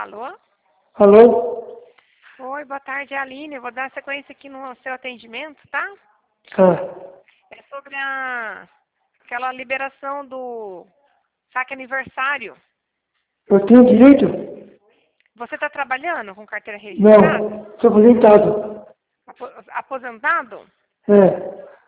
Alô? Alô? Oi, boa tarde, é a Aline. Eu vou dar sequência aqui no seu atendimento, tá? Ah, É sobre aquela liberação do saque aniversário. eu tenho direito? Você está trabalhando com carteira registrada? Não, estou aposentado. Aposentado? É.